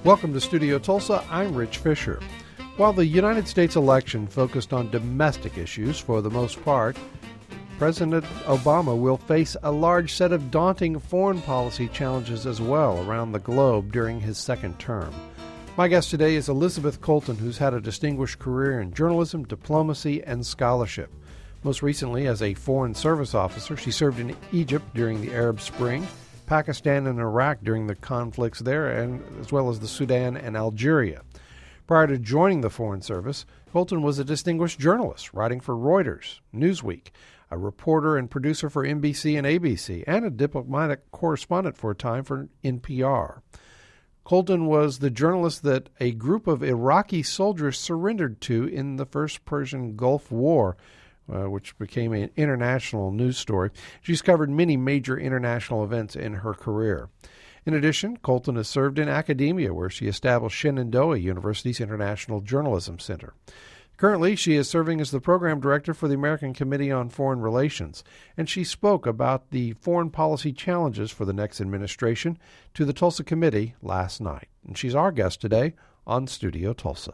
Welcome to Studio Tulsa. I'm Rich Fisher. While the United States election focused on domestic issues for the most part, President Obama will face a large set of daunting foreign policy challenges as well around the globe during his second term. My guest today is Elizabeth Colton, who's had a distinguished career in journalism, diplomacy, and scholarship. Most recently, as a Foreign Service officer, she served in Egypt during the Arab Spring, Pakistan and Iraq during the conflicts there, and as well as the Sudan and Algeria. Prior to joining the Foreign Service, Colton was a distinguished journalist, writing for Reuters, Newsweek, a reporter and producer for NBC and ABC, and a diplomatic correspondent for a time for NPR. Colton was the journalist that a group of Iraqi soldiers surrendered to in the First Persian Gulf War, which became an international news story. She's covered many major international events in her career. In addition, Colton has served in academia, where she established Shenandoah University's International Journalism Center. Currently, she is serving as the program director for the American Committee on Foreign Relations, and she spoke about the foreign policy challenges for the next administration to the Tulsa Committee last night. And she's our guest today on Studio Tulsa.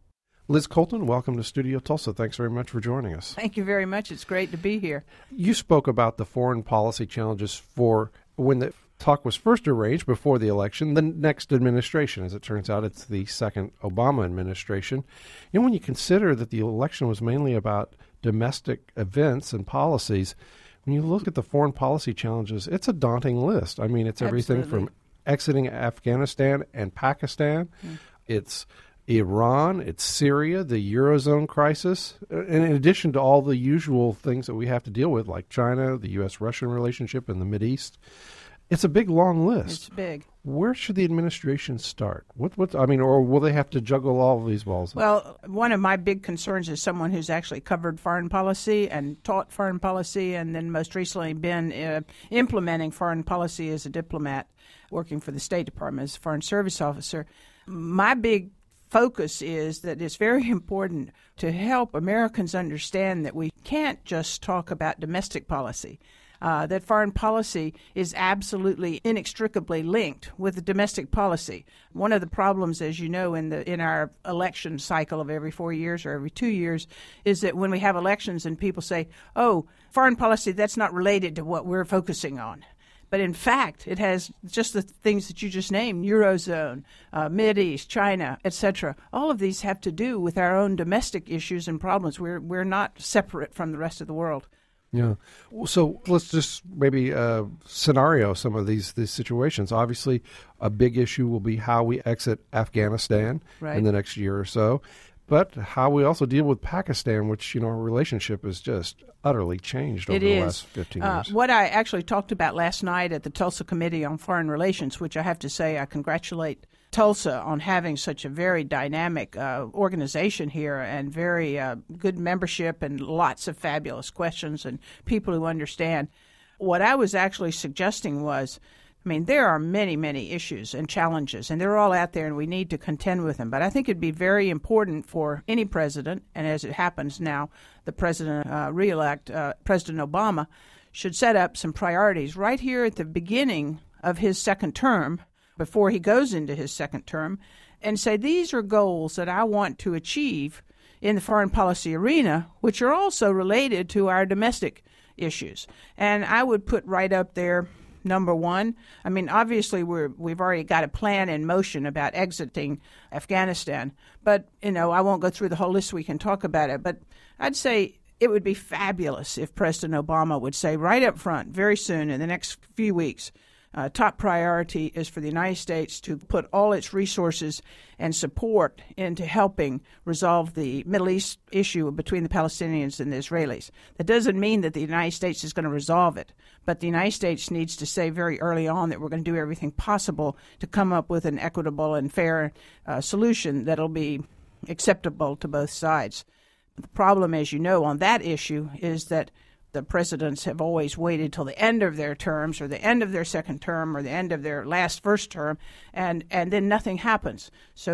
Liz Colton, welcome to Studio Tulsa. Thanks very much for joining us. Thank you very much. It's great to be here. You spoke about the foreign policy challenges for when the talk was first arranged before the election, the next administration. As it turns out, it's the second Obama administration. And when you consider that the election was mainly about domestic events and policies, when you look at the foreign policy challenges, it's a daunting list. I mean, it's everything from exiting Afghanistan and Pakistan. It's Iran, it's Syria, the Eurozone crisis, and in addition to all the usual things that we have to deal with, like China, the U.S.-Russian relationship, and the Mideast. It's a big, long list. It's big. Where should the administration start? Or will they have to juggle all of these balls? Well, one of my big concerns is someone who's actually covered foreign policy and taught foreign policy, and then most recently been implementing foreign policy as a diplomat, working for the State Department as a Foreign Service officer. My big focus is that it's very important to help Americans understand that we can't just talk about domestic policy, that foreign policy is absolutely inextricably linked with the domestic policy. One of the problems, as you know, in our election cycle of every 4 years or every 2 years is that when we have elections and people say, oh, foreign policy, that's not related to what we're focusing on. But in fact, it has just the things that you just named, Eurozone, Mideast, China, etc. All of these have to do with our own domestic issues and problems. We're not separate from the rest of the world. Yeah. So let's just maybe scenario some of these situations. Obviously, a big issue will be how we exit Afghanistan in the next year or so. But how we also deal with Pakistan, which, our relationship has just utterly changed over the last 15 years. What I actually talked about last night at the Tulsa Committee on Foreign Relations, which I have to say I congratulate Tulsa on having such a very dynamic organization here and very good membership and lots of fabulous questions and people who understand. What I was actually suggesting was, there are many, many issues and challenges, and they're all out there, and we need to contend with them. But I think it'd be very important for any president, and as it happens now, the president re-elect, President Obama, should set up some priorities right here at the beginning of his second term, before he goes into his second term, and say, these are goals that I want to achieve in the foreign policy arena, which are also related to our domestic issues. And I would put right up there, number one, obviously we've already got a plan in motion about exiting Afghanistan, but, I won't go through the whole list. We can talk about it, but I'd say it would be fabulous if President Obama would say right up front, very soon in the next few weeks, top priority is for the United States to put all its resources and support into helping resolve the Middle East issue between the Palestinians and the Israelis. That doesn't mean that the United States is going to resolve it, but the United States needs to say very early on that we're going to do everything possible to come up with an equitable and fair solution that'll be acceptable to both sides. The problem, as you know, on that issue is that the presidents have always waited till the end of their terms or the end of their second term or the end of their first term, and then nothing happens.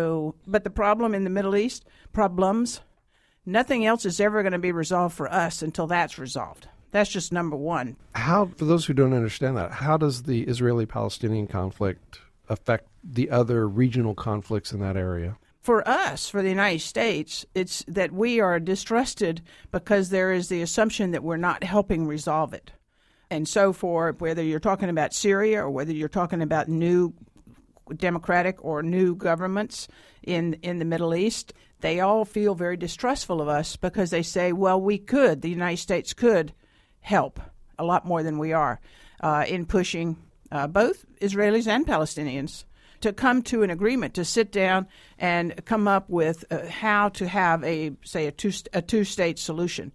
But the problem in the Middle East, nothing else is ever going to be resolved for us until that's resolved. That's just number one. For those who don't understand that, how does the Israeli-Palestinian conflict affect the other regional conflicts in that area? For us, for the United States, it's that we are distrusted because there is the assumption that we're not helping resolve it. And so for whether you're talking about Syria or whether you're talking about new democratic or new governments in the Middle East, they all feel very distrustful of us because they say, well, the United States could help a lot more than we are in pushing both Israelis and Palestinians to come to an agreement, to sit down and come up with how to have a two-state solution.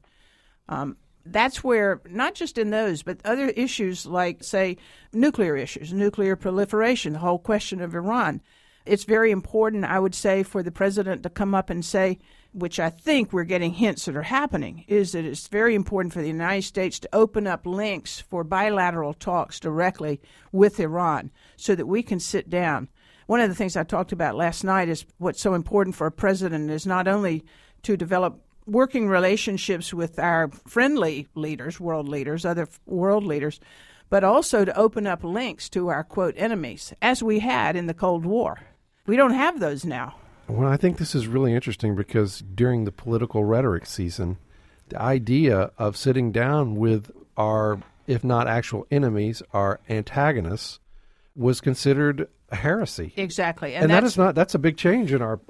That's where, not just in those, but other issues like, say, nuclear issues, nuclear proliferation, the whole question of Iran. It's very important, I would say, for the president to come up and say, which I think we're getting hints that are happening, is that it's very important for the United States to open up links for bilateral talks directly with Iran so that we can sit down. One of the things I talked about last night is what's so important for a president is not only to develop working relationships with our friendly leaders, other world leaders, but also to open up links to our, quote, enemies, as we had in the Cold War. We don't have those now. Well, I think this is really interesting because during the political rhetoric season, the idea of sitting down with our, if not actual enemies, our antagonists, was considered a heresy. Exactly, and that's a big change in our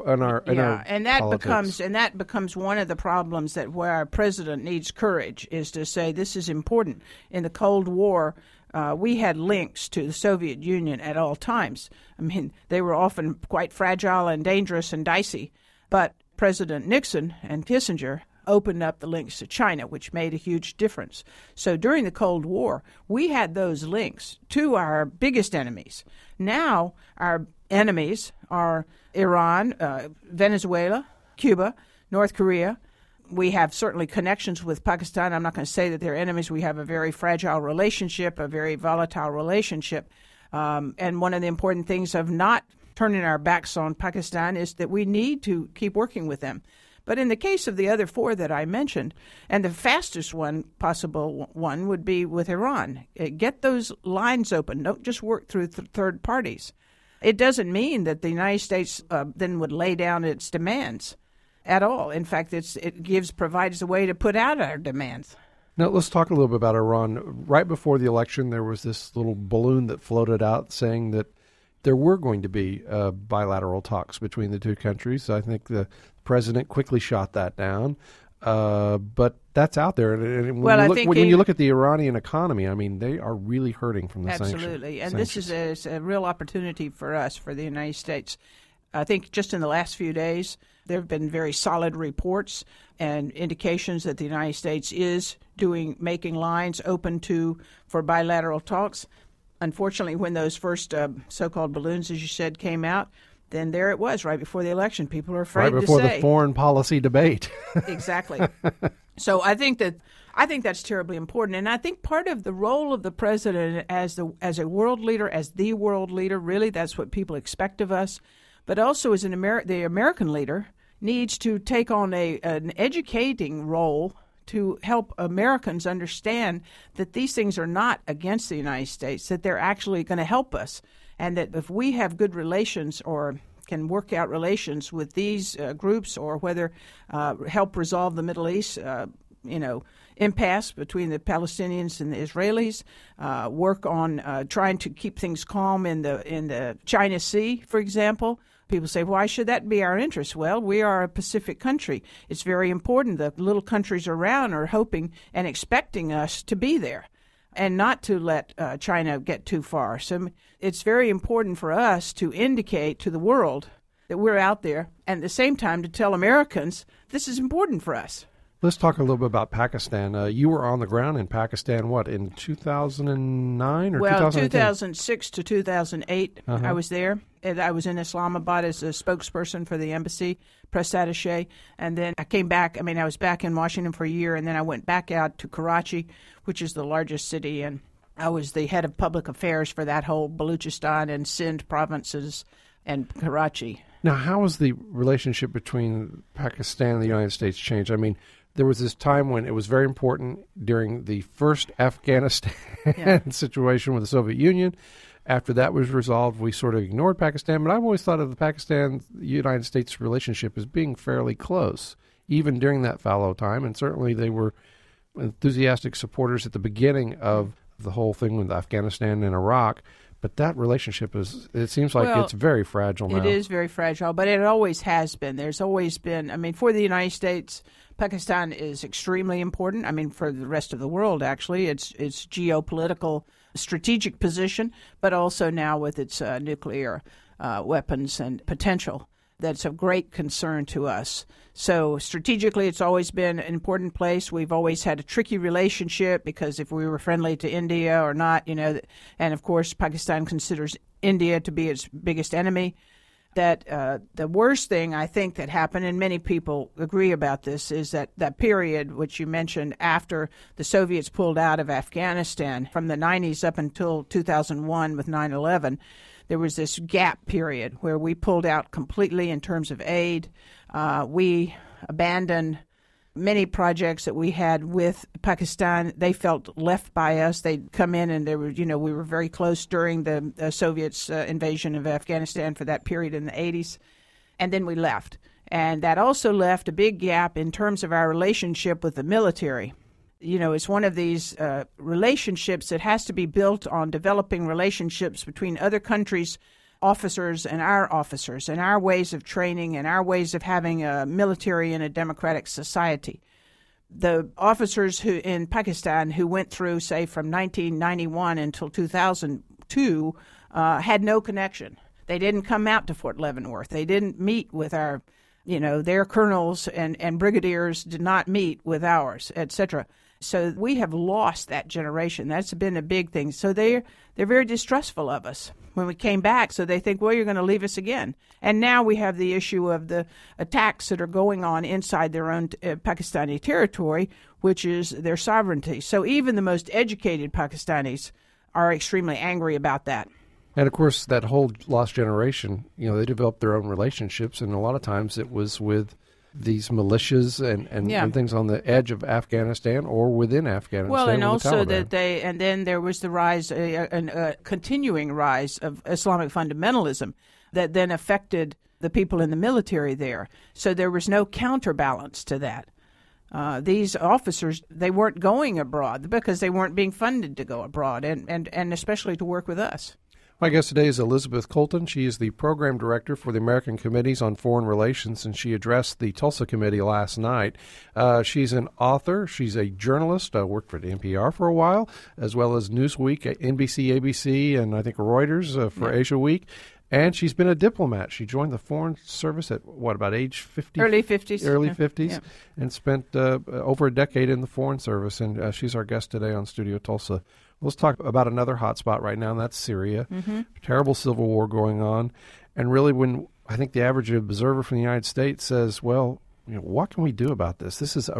politics. That becomes one of the problems where our president needs courage is to say this is important. In the Cold War, we had links to the Soviet Union at all times. I mean, they were often quite fragile and dangerous and dicey, but President Nixon and Kissinger opened up the links to China, which made a huge difference. So during the Cold War, we had those links to our biggest enemies. Now our enemies are Iran, Venezuela, Cuba, North Korea. We have certainly connections with Pakistan. I'm not going to say that they're enemies. We have a very fragile relationship, a very volatile relationship. And one of the important things of not turning our backs on Pakistan is that we need to keep working with them. But in the case of the other four that I mentioned, and the fastest possible one would be with Iran. Get those lines open. Don't just work through third parties. It doesn't mean that the United States then would lay down its demands at all. In fact, it provides a way to put out our demands. Now, let's talk a little bit about Iran. Right before the election, there was this little balloon that floated out saying that there were going to be bilateral talks between the two countries. I think the president quickly shot that down. But that's out there. And when you look at the Iranian economy, I mean, they are really hurting from the sanctions. Absolutely. And this is a real opportunity for us, for the United States. I think just in the last few days, there have been very solid reports and indications that the United States is making lines open for bilateral talks. Unfortunately, when those first so-called balloons, as you said, came out, then there it was right before the election. People are afraid to say. Right before the foreign policy debate. Exactly. So I think that's terribly important. And I think part of the role of the president as a world leader, as the world leader, really that's what people expect of us, but also as the American leader needs to take on an educating role to help Americans understand that these things are not against the United States, that they're actually going to help us, and that if we have good relations or can work out relations with these groups or whether help resolve the Middle East, impasse between the Palestinians and the Israelis, work on trying to keep things calm in the China Sea, for example. People say, why should that be our interest? Well, we are a Pacific country. It's very important. The little countries around are hoping and expecting us to be there and not to let China get too far. So it's very important for us to indicate to the world that we're out there and at the same time to tell Americans this is important for us. Let's talk a little bit about Pakistan. You were on the ground in Pakistan, in 2009 or 2010? Well, 2006 to 2008, I was there. And I was in Islamabad as a spokesperson for the embassy, press attaché. And then I came back. I was back in Washington for a year, and then I went back out to Karachi, which is the largest city. And I was the head of public affairs for that whole Baluchistan and Sindh provinces and Karachi. Now, how has the relationship between Pakistan and the United States changed? There was this time when it was very important during the first Afghanistan situation with the Soviet Union. After that was resolved, we sort of ignored Pakistan, but I've always thought of the Pakistan-United States relationship as being fairly close, even during that fallow time, and certainly they were enthusiastic supporters at the beginning of the whole thing with Afghanistan and Iraq. But that relationship it seems like it's very fragile now. It is very fragile, but it always has been. There's always been, for the United States, Pakistan is extremely important. For the rest of the world, actually, its geopolitical strategic position, but also now with its nuclear weapons and potential. That's of great concern to us. So strategically, it's always been an important place. We've always had a tricky relationship because if we were friendly to India or not, and of course, Pakistan considers India to be its biggest enemy. That the worst thing I think that happened, and many people agree about this, is that period which you mentioned after the Soviets pulled out of Afghanistan from the 90s up until 2001 with 9/11. There was this gap period where we pulled out completely in terms of aid. We abandoned many projects that we had with Pakistan. They felt left by us. They'd come in and we were very close during the Soviets' invasion of Afghanistan for that period in the 80s. And then we left. And that also left a big gap in terms of our relationship with the military. It's one of these relationships that has to be built on developing relationships between other countries' officers and our ways of training and our ways of having a military and a democratic society. The officers who in Pakistan who went through, say, from 1991 until 2002 had no connection. They didn't come out to Fort Leavenworth. They didn't meet with our, their colonels and brigadiers did not meet with ours, etc. So we have lost that generation. That's been a big thing. So they're very distrustful of us when we came back. So they think, well, you're going to leave us again. And now we have the issue of the attacks that are going on inside their own Pakistani territory, which is their sovereignty. So even the most educated Pakistanis are extremely angry about that. And, of course, that whole lost generation, they developed their own relationships, and a lot of times it was with these militias and things on the edge of Afghanistan or within Afghanistan. Well, and also the and then there was the rise, a continuing rise of Islamic fundamentalism that then affected the people in the military there. So there was no counterbalance to that. These officers, they weren't going abroad because they weren't being funded to go abroad and especially to work with us. My guest today is Elizabeth Colton. She is the program director for the American Committees on Foreign Relations, and she addressed the Tulsa Committee last night. She's an author. She's a journalist. Worked for the NPR for a while, as well as Newsweek, NBC, ABC, and I think Reuters for Asia Week. And she's been a diplomat. She joined the Foreign Service at, about age 50? Early 50s. Early 50s, and spent over a decade in the Foreign Service. And she's our guest today on Studio Tulsa. Let's talk about another hot spot right now, and that's Syria. Mm-hmm. Terrible civil war going on. And really, when I think the average observer from the United States says, well, what can we do about this? This is a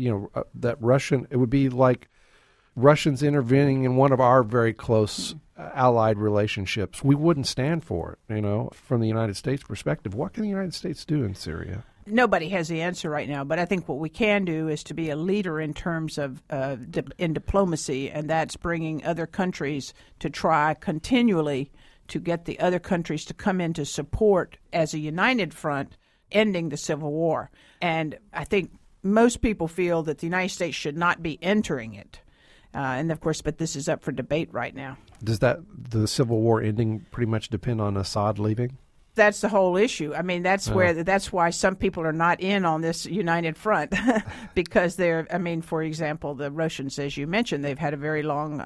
it would be like Russians intervening in one of our very close allied relationships. We wouldn't stand for it, from the United States perspective. What can the United States do in Syria? Nobody has the answer right now, but I think what we can do is to be a leader in terms of in diplomacy, and that's bringing other countries to try continually to get the other countries to come in to support as a united front ending the civil war. And I think most people feel that the United States should not be entering it. And of course, but this is up for debate right now. Does the civil war ending pretty much depend on Assad leaving? That's the whole issue. That's why some people are not in on this united front because for example, the Russians, as you mentioned, they've had a very long,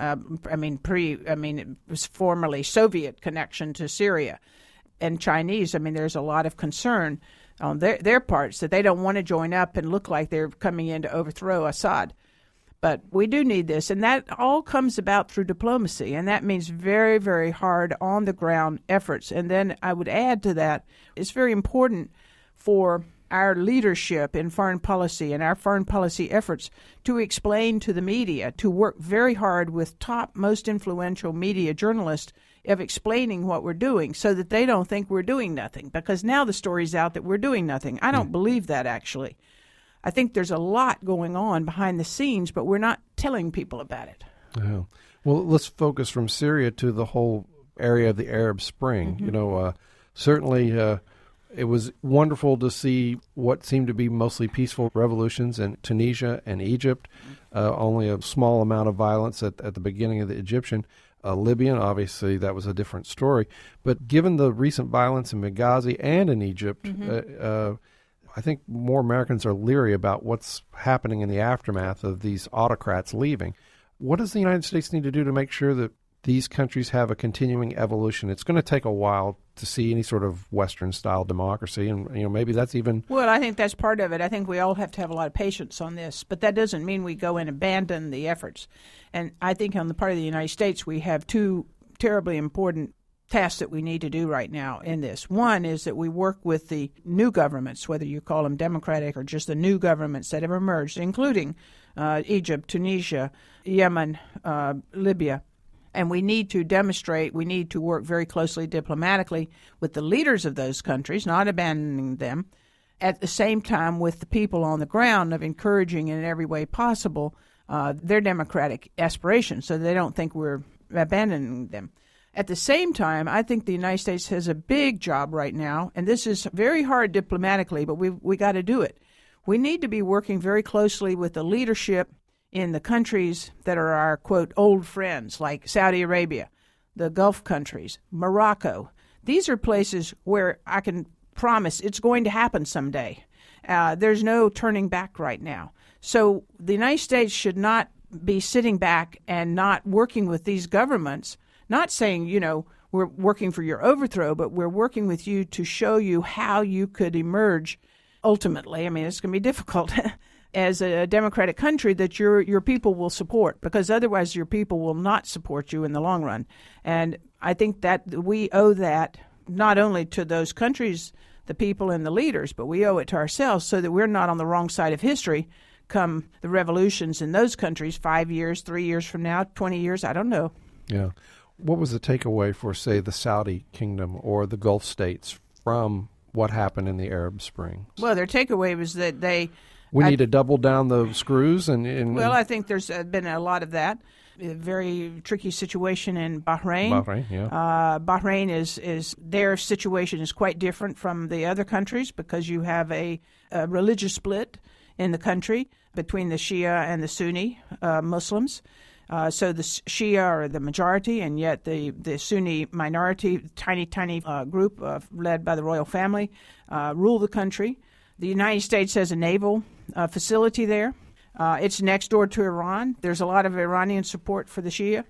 it was formerly Soviet connection to Syria, and Chinese. There's a lot of concern on their parts that they don't want to join up and look like they're coming in to overthrow Assad. But we do need this, and that all comes about through diplomacy, and that means very, very hard on-the-ground efforts. And then I would add to that, it's very important for our leadership in foreign policy and our foreign policy efforts to explain to the media, to work very hard with top, most influential media journalists of explaining what we're doing so that they don't think we're doing nothing. Because now the story's out that we're doing nothing. I don't believe that, actually. I think there's a lot going on behind the scenes, but we're not telling people about it. Yeah. Well, let's focus from Syria to the whole area of the Arab Spring. Certainly it was wonderful to see what seemed to be mostly peaceful revolutions in Tunisia and Egypt, only a small amount of violence at the beginning of the Egyptian. Libyan, obviously, that was a different story. But given the recent violence in Benghazi and in Egypt, I think more Americans are leery about what's happening in the aftermath of these autocrats leaving. What does the United States need to do to make sure that these countries have a continuing evolution? It's going to take a while to see any sort of Western-style democracy, and maybe that's even... Well, I think that's part of it. I think we all have to have a lot of patience on this, but that doesn't mean we go and abandon the efforts. And I think on the part of the United States, we have two terribly important tasks that we need to do right now in this. One is that we work with the new governments, whether you call them democratic or just the new governments that have emerged, including Egypt, Tunisia, Yemen, Libya. And we need to demonstrate, we need to work very closely diplomatically with the leaders of those countries, not abandoning them, at the same time with the people on the ground of encouraging in every way possible their democratic aspirations so they don't think we're abandoning them. At the same time, I think the United States has a big job right now, and this is very hard diplomatically, but we got to do it. We need to be working very closely with the leadership in the countries that are our, quote, old friends, like Saudi Arabia, the Gulf countries, Morocco. These are places where I can promise it's going to happen someday. There's no turning back right now. So the United States should not be sitting back and not working with these governments, not saying, we're working for your overthrow, but we're working with you to show you how you could emerge ultimately. I mean, it's going to be difficult as a democratic country that your people will support, because otherwise your people will not support you in the long run. And I think that we owe that not only to those countries, the people and the leaders, but we owe it to ourselves so that we're not on the wrong side of history come the revolutions in those countries 5 years, 3 years from now, 20 years, I don't know. Yeah. What was the takeaway for, say, the Saudi kingdom or the Gulf states from what happened in the Arab Spring? Well, their takeaway was that we need to double down the screws. Well, I think there's been a lot of that. A very tricky situation in Bahrain. Bahrain is their situation is quite different from the other countries because you have a religious split in the country between the Shia and the Sunni Muslims. So the Shia are the majority, and yet the Sunni minority, tiny group led by the royal family, rule the country. The United States has a naval facility there. It's next door to Iran. There's a lot of Iranian support for the Shia,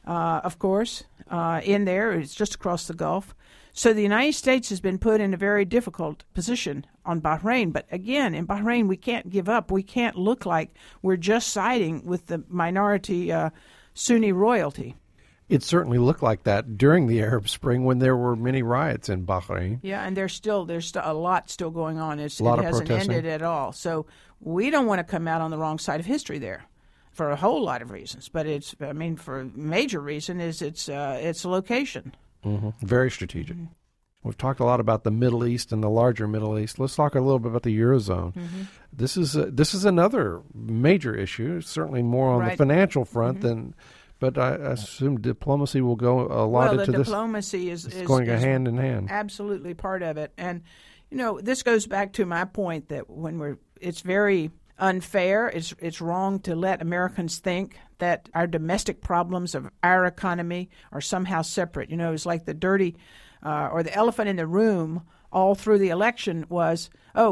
of course, in there. It's just across the Gulf. So the United States has been put in a very difficult position on Bahrain. But again, in Bahrain, we can't give up. We can't look like we're just siding with the minority Sunni royalty. It certainly looked like that during the Arab Spring when there were many riots in Bahrain. Yeah, and there's a lot still going on. It hasn't protesting. Ended at all. So we don't want to come out on the wrong side of history there for a whole lot of reasons. But for a major reason is its location. Mm-hmm. Very strategic. Mm-hmm. We've talked a lot about the Middle East and the larger Middle East. Let's talk a little bit about the Eurozone. Mm-hmm. This is another major issue, certainly more on the financial front than... But I assume diplomacy will go a lot into this. Well, the diplomacy is going hand in hand. Absolutely part of it. And, this goes back to my point that it's very unfair. It's wrong to let Americans think that our domestic problems of our economy are somehow separate. It's like the dirty or the elephant in the room all through the election was,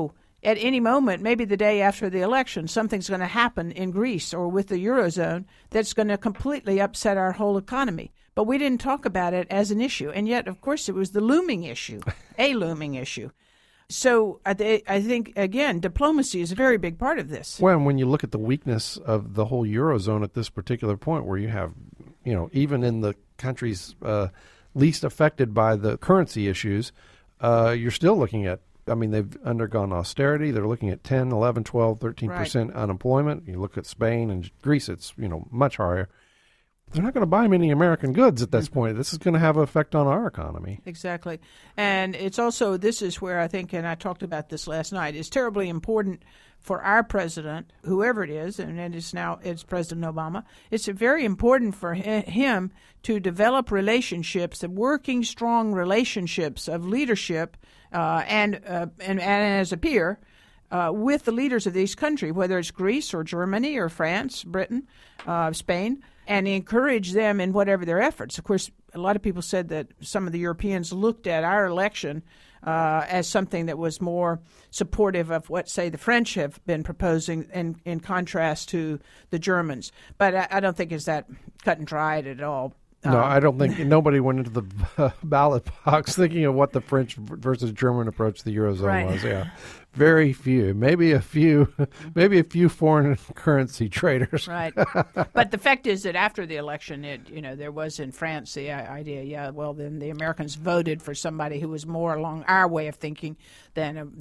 at any moment, maybe the day after the election, something's going to happen in Greece or with the Eurozone that's going to completely upset our whole economy. But we didn't talk about it as an issue. And yet, of course, it was the looming issue, a looming issue. So I think, again, diplomacy is a very big part of this. Well, when you look at the weakness of the whole Eurozone at this particular point where you have, even in the countries least affected by the currency issues, you're still looking at, they've undergone austerity. They're looking at 10, 11, 12, 13% unemployment. You look at Spain and Greece, it's, much higher. They're not going to buy many American goods at this point. This is going to have an effect on our economy. Exactly. And it's also, this is where I think, and I talked about this last night, it's terribly important for our president, whoever it is, and it's President Obama, it's very important for him to develop relationships, working strong relationships of leadership and as a peer with the leaders of these countries, whether it's Greece or Germany or France, Britain, Spain, and encourage them in whatever their efforts. Of course, a lot of people said that some of the Europeans looked at our election as something that was more supportive of what, say, the French have been proposing in contrast to the Germans. But I don't think it's that cut and dried at all. No, I don't think nobody went into the ballot box thinking of what the French versus German approach to the Eurozone was. Yeah, very few, maybe a few foreign currency traders. Right, but the fact is that after the election, there was in France the idea. Then the Americans voted for somebody who was more along our way of thinking than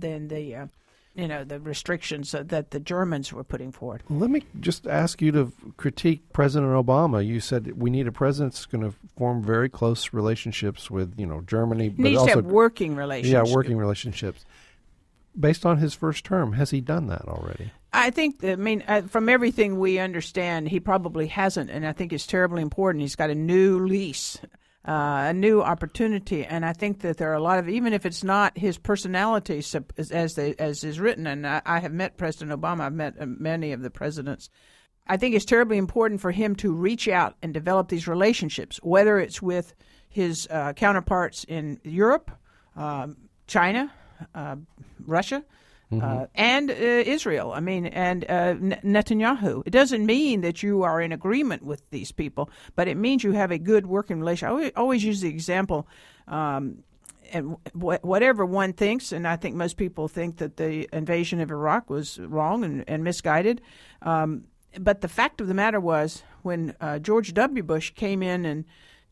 the restrictions that the Germans were putting forward. Let me just ask you to critique President Obama. You said we need a president that's going to form very close relationships with, Germany. But needs to have working relationships. Yeah, working relationships. Based on his first term, has he done that already? I think, from everything we understand, he probably hasn't, and I think it's terribly important. He's got a new lease. A new opportunity, and I think that there are a lot of, even if it's not his personality as is written, and I have met President Obama, I've met many of the presidents, I think it's terribly important for him to reach out and develop these relationships, whether it's with his counterparts in Europe, China, Russia, and Israel. And Netanyahu. It doesn't mean that you are in agreement with these people, but it means you have a good working relationship. I always use the example, and whatever one thinks, and I think most people think that the invasion of Iraq was wrong and misguided. But the fact of the matter was, when George W. Bush came in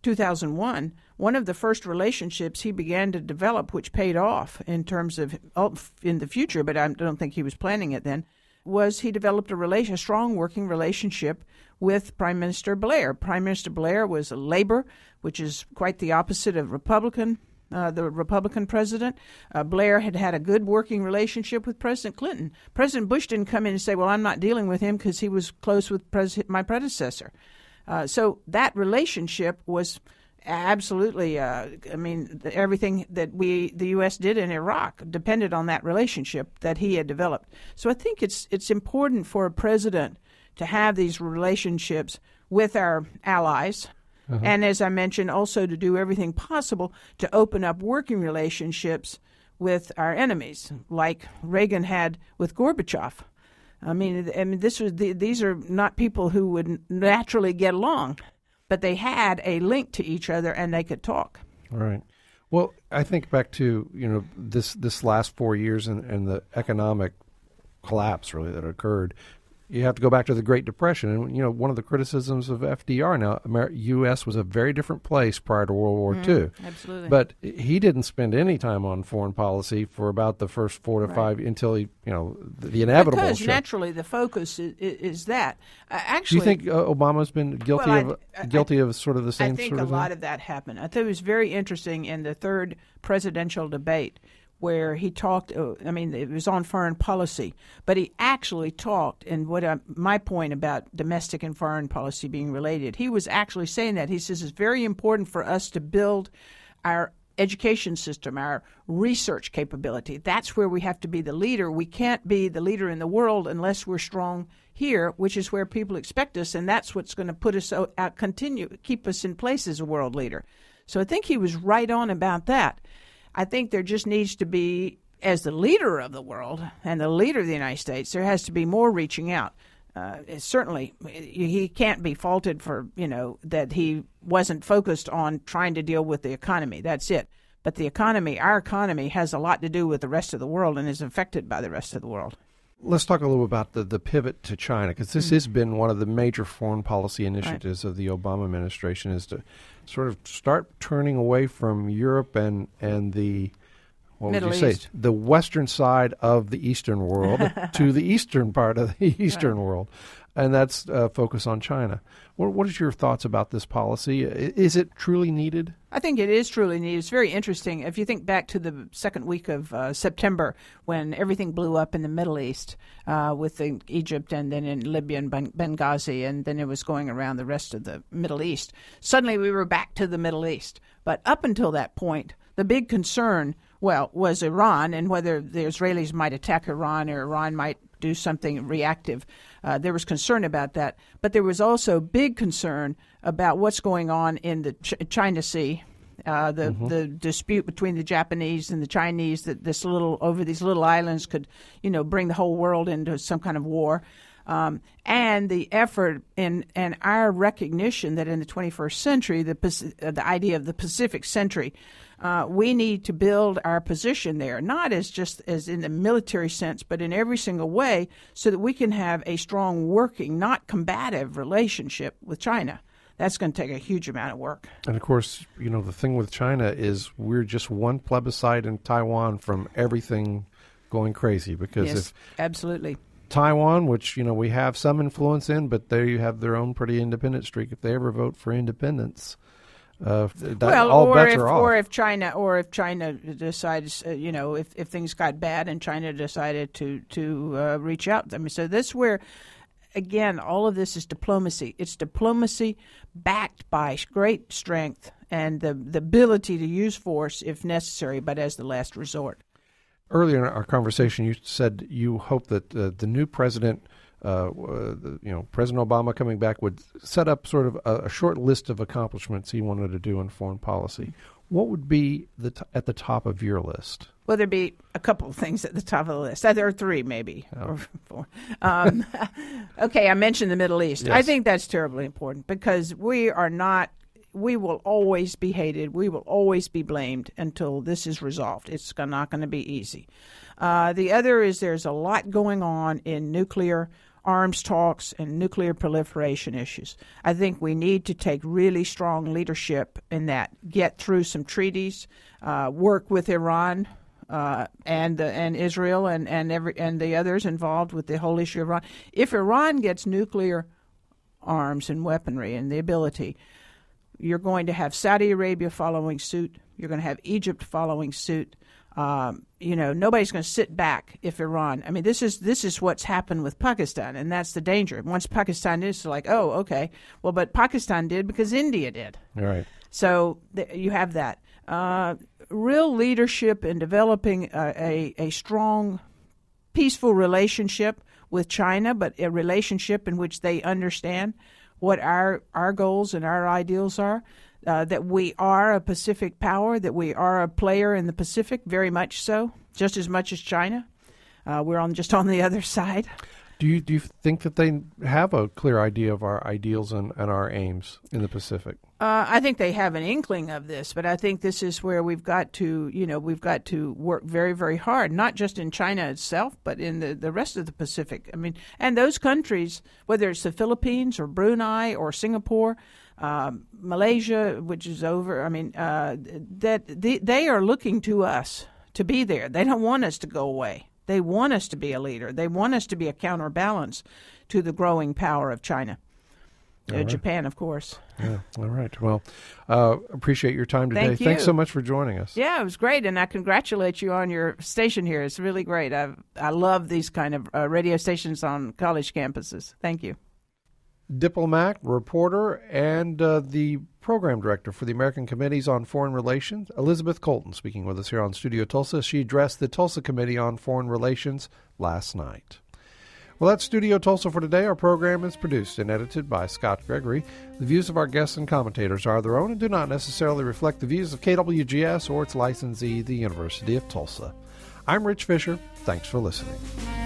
2001, one of the first relationships he began to develop, which paid off in terms of in the future, but I don't think he was planning it then, was he developed a strong working relationship with Prime Minister Blair. Prime Minister Blair was a Labor, which is quite the opposite of Republican. The Republican president. Blair had a good working relationship with President Clinton. President Bush didn't come in and say, well, I'm not dealing with him because he was close with my predecessor. So that relationship was absolutely, everything that the U.S. did in Iraq depended on that relationship that he had developed. So I think it's important for a president to have these relationships with our allies, and as I mentioned, also to do everything possible to open up working relationships with our enemies, like Reagan had with Gorbachev. These are not people who would naturally get along, but they had a link to each other and they could talk. All right. Well, I think back to this last 4 years and the economic collapse really that occurred. You have to go back to the Great Depression, and one of the criticisms of FDR now, U.S. was a very different place prior to World War II. Absolutely. But he didn't spend any time on foreign policy for about the first 4 to 5 until he, the inevitable. Because naturally the focus is that. Actually, do you think Obama's been guilty of sort of the same? I think sort of a lot of that happened. I thought it was very interesting in the third presidential debate, where he talked, it was on foreign policy, but he actually talked, and my point about domestic and foreign policy being related, he was actually saying that. He says it's very important for us to build our education system, our research capability. That's where we have to be the leader. We can't be the leader in the world unless we're strong here, which is where people expect us, and that's what's going to put us keep us in place as a world leader. So I think he was right on about that. I think there just needs to be, as the leader of the world and the leader of the United States, there has to be more reaching out. Certainly, he can't be faulted for, that he wasn't focused on trying to deal with the economy. That's it. But the economy, our economy, has a lot to do with the rest of the world and is affected by the rest of the world. Let's talk a little about the pivot to China, because this has been one of the major foreign policy initiatives of the Obama administration, is to sort of start turning away from Europe and the Middle East. The western side of the Eastern world to the eastern part of the Eastern world. And that's focus on China. What is your thoughts about this policy? Is it truly needed? I think it is truly needed. It's very interesting. If you think back to the second week of September, when everything blew up in the Middle East with Egypt and then in Libya and Benghazi, and then it was going around the rest of the Middle East, suddenly we were back to the Middle East. But up until that point, the big concern, was Iran and whether the Israelis might attack Iran or Iran might do something reactive. There was concern about that. But there was also big concern about what's going on in the China Sea, the dispute between the Japanese and the Chinese, that over these little islands could, bring the whole world into some kind of war. And the effort and our recognition that in the 21st century, the idea of the Pacific century, we need to build our position there, not just as in the military sense, but in every single way, so that we can have a strong working, not combative relationship with China. That's going to take a huge amount of work. And, of course, the thing with China is we're just one plebiscite in Taiwan from everything going crazy. Because yes, absolutely. Taiwan, which, we have some influence in, but they have their own pretty independent streak. If they ever vote for independence, all bets are off. Or if China decides, if things got bad and China decided to reach out. I mean, so that's where, again, all of this is diplomacy. It's diplomacy backed by great strength and the ability to use force if necessary, but as the last resort. Earlier in our conversation, you said you hope that the new president, President Obama coming back, would set up sort of a short list of accomplishments he wanted to do in foreign policy. What would be at the top of your list? Well, there'd be a couple of things at the top of the list. There are three, maybe, or four. Okay, I mentioned the Middle East. Yes. I think that's terribly important because we will always be hated. We will always be blamed until this is resolved. It's not going to be easy. The other is there's a lot going on in nuclear arms talks and nuclear proliferation issues. I think we need to take really strong leadership in that, get through some treaties, work with Iran and Israel and the others involved with the whole issue of Iran. If Iran gets nuclear arms and weaponry and the ability, you're going to have Saudi Arabia following suit. You're going to have Egypt following suit. Nobody's going to sit back if Iran. I mean, this is what's happened with Pakistan, and that's the danger. Once Pakistan is like, oh, okay, well, but Pakistan did because India did. All right. So you have that. Real leadership in developing a strong, peaceful relationship with China, but a relationship in which they understand what our goals and our ideals are, that we are a Pacific power, that we are a player in the Pacific, very much so, just as much as China. We're just on the other side. Do you think that they have a clear idea of our ideals and our aims in the Pacific? I think they have an inkling of this, but I think this is where we've got to work very, very hard, not just in China itself, but in the rest of the Pacific. I mean, and those countries, whether it's the Philippines or Brunei or Singapore, Malaysia, which is over, I mean, they are looking to us to be there. They don't want us to go away. They want us to be a leader. They want us to be a counterbalance to the growing power of China. Right. Japan, of course. Yeah. All right. Well, appreciate your time today. Thank you. Thanks so much for joining us. Yeah, it was great, and I congratulate you on your station here. It's really great. I love these kind of radio stations on college campuses. Thank you. Diplomat, reporter, and the program director for the American Committees on Foreign Relations, Elizabeth Colton, speaking with us here on Studio Tulsa. She addressed the Tulsa Committee on Foreign Relations last night. Well, that's Studio Tulsa for today. Our program is produced and edited by Scott Gregory. The views of our guests and commentators are their own and do not necessarily reflect the views of KWGS or its licensee, the University of Tulsa. I'm Rich Fisher. Thanks for listening.